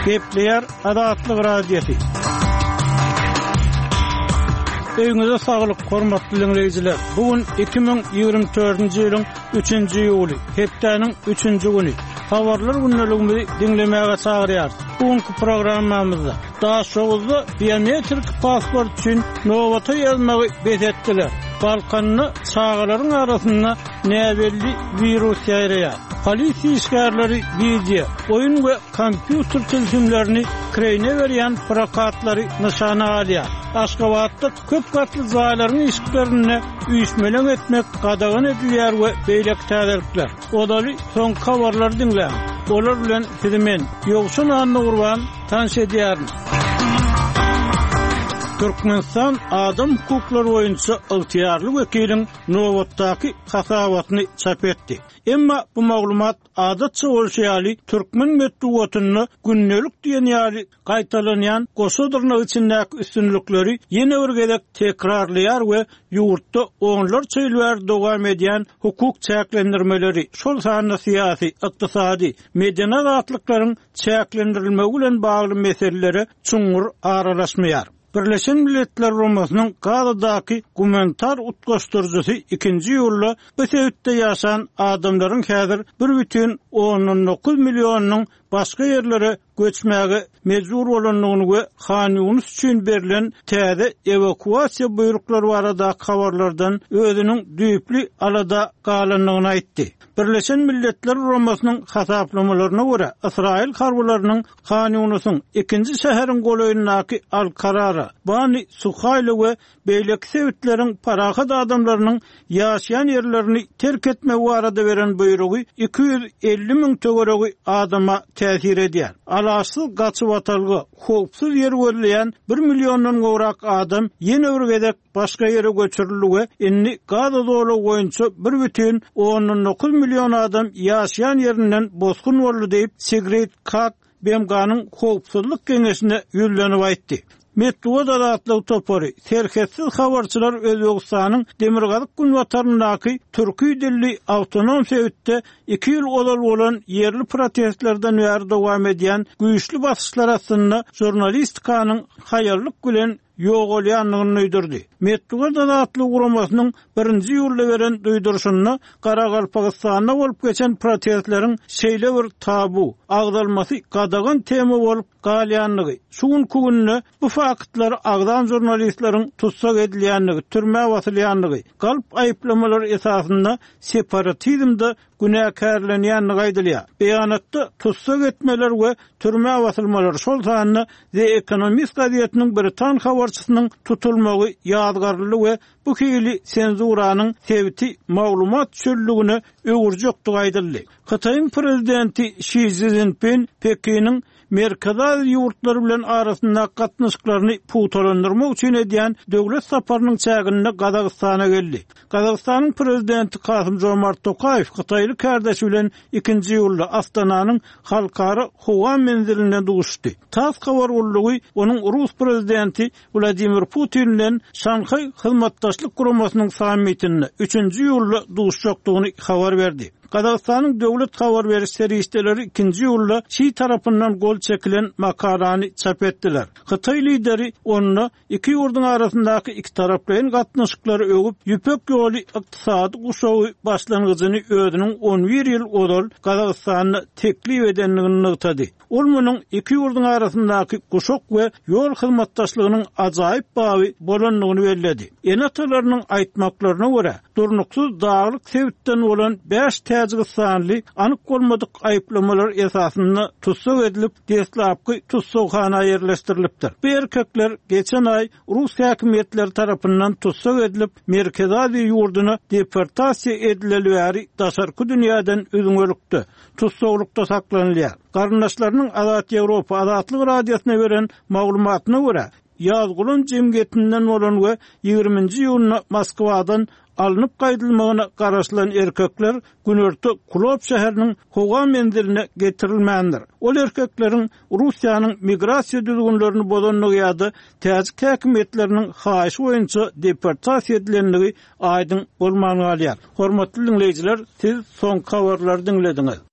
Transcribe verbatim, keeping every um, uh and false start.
Gepleyer Adatlyk radiosu. Öňüňizde saglyk, hormatly dinleyijiler. Bugün iki bin ýygrimi dördünji ýylyň üçünji ýuly, hepdeniň üçünji güni. Habarlar günneligini dinlemäge çagyrýar. Bugünkü programmamyzda daşoğuzda biometrik pasport üçin nowata ýazmagy bezetdiler. Balkanyny çağalaryň arasynda näbelli virus ýaýraýar. Polisiýa işgärleri video, oyun we kompýuter telefonlaryny kirene berýän prokatlary nyşana alýar. Aşgabatda köp gatly zaýlaryň işgärlerini üýtmeleň etmek gadagyn edilýär we beýlek täzelikler. Odaly soň habarlar dinleýän. Olar bilen sizimen ýogşun anny gurban tanış edýärin. Türkmenistan adam hukuklary boýunça ygtyýarly wekiliň Nowatdaky hasabatyny çap etdi. Emma bu maglumat adatça bolşaýaly türkmen medeniýetini günnelik diýen ýaly gaýtalanýan goşadyrnyk içindäki üstünlikleri ýene bir gezek tekrarlaýar we ýurtda onlar çylýar dowam edýän hukuk çäklendirmeleri, şol sany syýasy, ykdysady, medeni azatlyklaryň çäklendirilmegi bilen bagly meselelere çuňur aralaşmaýar. Birleşen Milletler Romasynyň Gazadaky gumanitar utgaşdyrjysy ikinji ýylla bu sebäpde ýaşan adamlaryň häzir bir бүтүn on dokuz millionyň başga ýerlere göçmäge mejbur bolanlygyny we Hanyunus üçin berilen täze evakuasiýa buýruklary barada habarlardan özüniň düýpli alada galanlygyny aýtdy. Birleşen Milletler Romasynyň hasaplamalarına görä Israil harbalarynyň Hanyunusyň ikinji şäheriň golaýyndaky Al-Karara, Bani Suhayly we beýleki sebäpleriň parahat adamlarynyň ýaşaýan ýerlerini terk etme barada beren buýrugy iki yüz elli miň töweregi adama täsir edýär. Alasy gaçyp atalgy, howpsuz ýer görülýän bir millionyň gowrak adam ýene bir gezek başga ýere göçürilýär. Inni Gaza dowlaty boýunça bir бүтүn on dokuz milyon adam ýaşaýan ýerinden bozgun boldy diýip Sigrid Kaag B M G'nyň howpsuzlyk geňeşine ýüzlenip aýtdy. Medeniýet adatlyk topary, serketsiz habarçylar Özbegistanyň Demirgazyk günwataryndaky türkü dilli awtonom sebäpde iki ýyl olal bolan ýerli protestlerden bäri dowam edýän güýçli basyşlar arasynda jurnalistikanyň haýarlyk bilen ýogalýanlygyny öýdürdi. Medeniýet adatlyk guramasynyň birinji ýylda beren duýdurşyny Garagalpagystanda bolup geçen protestleriň şeýle bir tabu, agdalmasy gadagan tema bolup galýanlygy. Şuň gününe bu faktlar agdan jurnalistleriň tutsak edilýänligi, türmäge batylýanlygy, galp aýyplamalar esasynda separatizmde günäkärlenýänligi aýdylýar. Beýanatda tutsak etmeler we türmäge batylmalar şol sanyny The Economist gazetiniň Britan habarçysynyň tutulmagy ýadgarly we bu hili senzuranyň sebäbi maglumat çöllügine öwürjekdi aýdyldy. Xitoýyň prezidenti Xi Jinping Pekiniň merkezal ýurtlary bilen arasynda gatnaşyklaryny puwtalandyrmak üçin edýän döwlet saparynyň çäginde Gazagystana geldi. Gazagystanyň prezidenti Kasym-Jomart Tokayew Xitoýly kardeşi bilen ikinji ýylda Astananyň halkara howa menzilinde duşdy. Tas habar boldugy onuň Rus prezidenti Vladimir Putin bilen Şanhay hyzmatdaşlyk guramasynyň sammitinde üçünji ýylda duşjakdygyny habar berdi. Gazagystanyň döwlet habar beriş serişdeleri ikinji ýylda Çi tarapyndan gol çekilen makalany çap etdiler. Xitoy lideri onu iki ýurduň arasyndaky iki taraplyň gatnaşyklary ögüp ýüpek ýoly ykdysady guşagy başlangyjyny özüniň on bir ýyl odal Gazagystanyny teklip edenligini ýetdi. Ol munyň iki ýurduň arasyndaky guşak we ýol hyzmatdaşlygynyň ajaýyp bagy bolanlygyny bellädi. Enatalarynyň aýtmaklaryna görä, durnuksuz daglyk sebäpden bolan beş Täjikistanyly anyk bolmadyk aýyplamalar esasynda tutsak edilip deslapky tutsakxana ýerleşdirilipdir. Bu erkekler geçen ay Rus häkimetleri tarapyndan tutsak edilip merkezali ýurduna deportasiýa edilýäri daşarky dünýäden özüňölükdi. Tutsaklykda saklanýar. Garyndaşlarynyň Azat Ýewropa adatlyk radiosyna beren maglumatyna görä, ýazgulun jemgyýetinden bolan we ýygrüminji ýylyna Moskwadan alınıp gaýdylmagyna garaşlan erkekler günörtü Kulop şäheriniň howa menziline getirilmändir. Ol erkekleriň Russiýanyň migrasiýa düzgünlerini bozanlygy ýa-da täze häkimetleriniň haýyşy boýunça deportasiýa edilenligi aýdyn bolmagyny alýar. Hormatly dinleýijiler, siz soň habarlary dinlediňiz.